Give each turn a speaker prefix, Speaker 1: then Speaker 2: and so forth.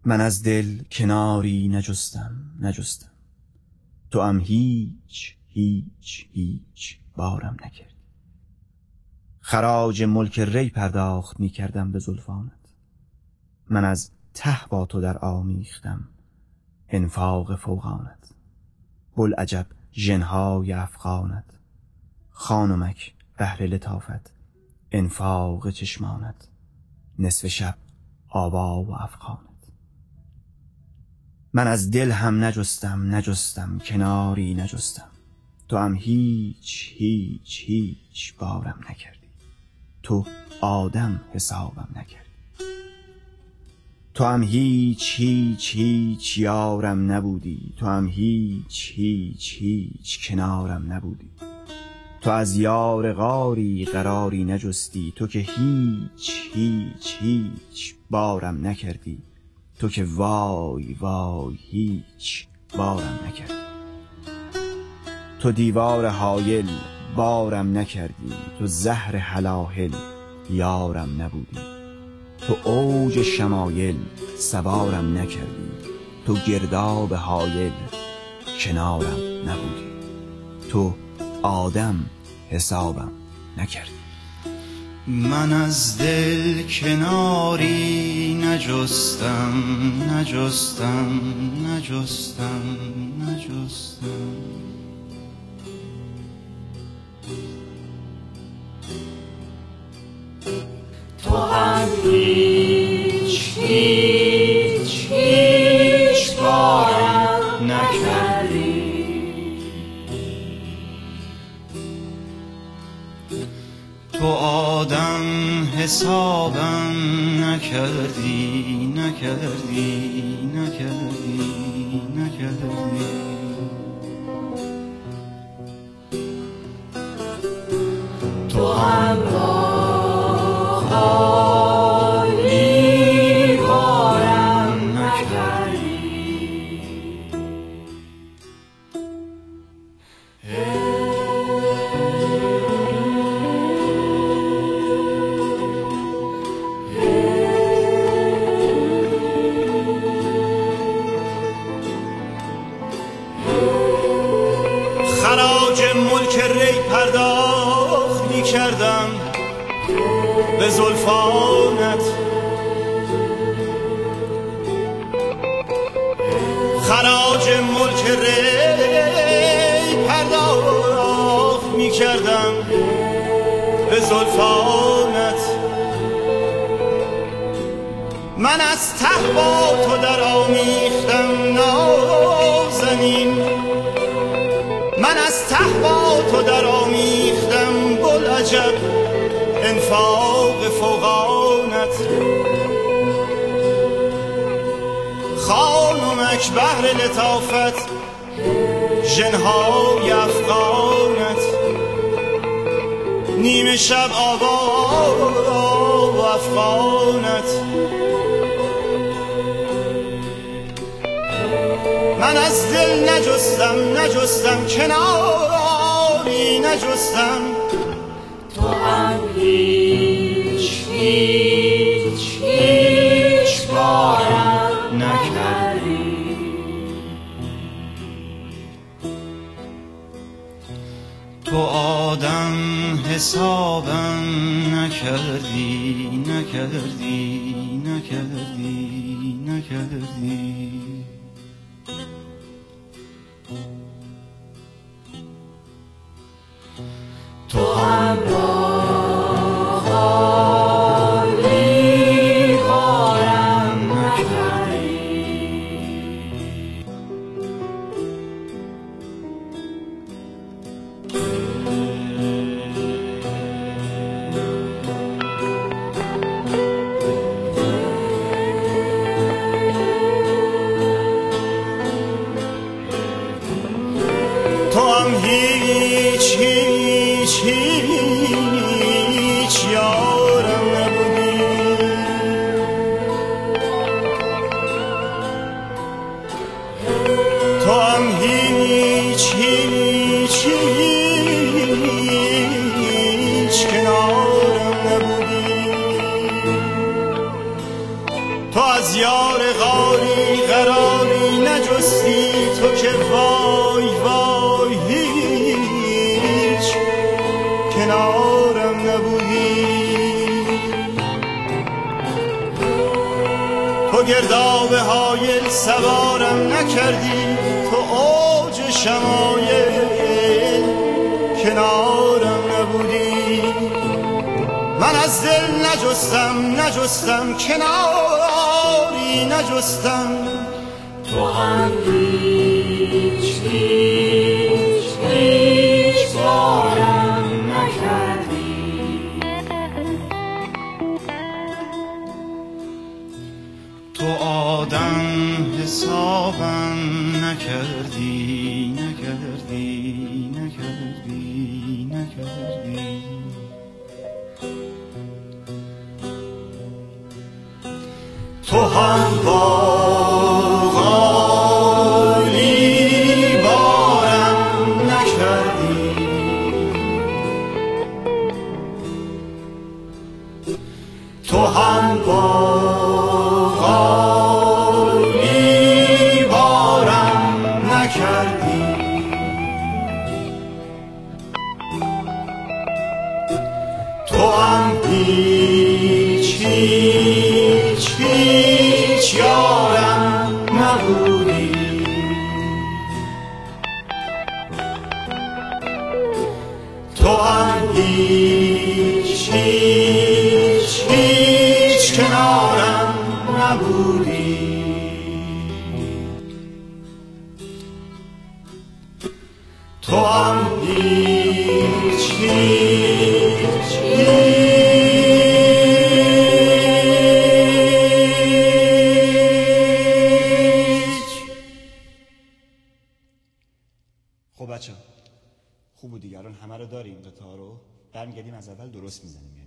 Speaker 1: من از دل کناری نجستم تو هم هیچ بارم نکردی. خراج ملک ری پرداخت می کردم به زلفانت، من از ته با تو در آمیختم انفاق فوقانت. بوالعجب ژنهای افغانت، خانمک بهر لطافت انفاق چشمانت. نصف شب آوا و افغانت. من از دل هم نجستم کناری نجستم تو هم هیچ بارم نکردی. تو آدم حسابم نکردی. تو هم هیچ یارم نبودی. تو هم هیچ کنارم نبودی. تو از یار غاری قراری نجستی. تو که هیچ بارم نکردی. تو که وای هیچ بارم نکردی. تو دیوار حایل بارم نکردی. تو زهر هلاهل یارم نبودی. تو اوج شمایل سوارم نکردی. تو گرداب حایل کنارم نبودی. تو آدم حسابم نکردی.
Speaker 2: من از دل کناری نجستم
Speaker 3: تو هم هیچ بارم نکردی.
Speaker 2: تو آدم حسابم نکردی.
Speaker 3: تو هم حالی بارم نکردی.
Speaker 2: خراج ملک ری پرداخت می کردم به زلفانت. خراج ملک ری پرداخت می کردم به زلفانت. من از ته با تو در آمیختم نازنین. من از ته با تو در آمیختم بوالعجب انفاق فوقانت. خانمک بهر لطافت ژنهای افغانت. نیمه شب آوا و افغانت. من از دل نجستم کناری نجستم
Speaker 3: تو هم هیچ بارم نکردی.
Speaker 2: تو آدم حسابم نکردی.
Speaker 3: تو هم حالی بارم نکردی.
Speaker 2: تو هم هیچ یارم نبودی. تو هم هیچ کنارم نبودی. تو از یار غاری قراری نجستی تو که وای وای هیچ کنارم نبودی. تو گرداب حایل سوارم نکردی، تو اوج شمایل کنارم نبودی. من از دل نجستم کناری نجستم،
Speaker 3: تو هم هیچ بارم نکردی.
Speaker 2: تو آدم حسابم نکردی. تو هم با غالی بارم نکردی. تو هم با غالی بارم نکردی. تو هم هیچ یارم نبودی. تو هم هیچ کنارم نبودی. تو هم هیچ
Speaker 1: خب بچه خوب بود دیگه، الان همه رو داریم قطعه رو برمیگردیم از اول درست میزنیم.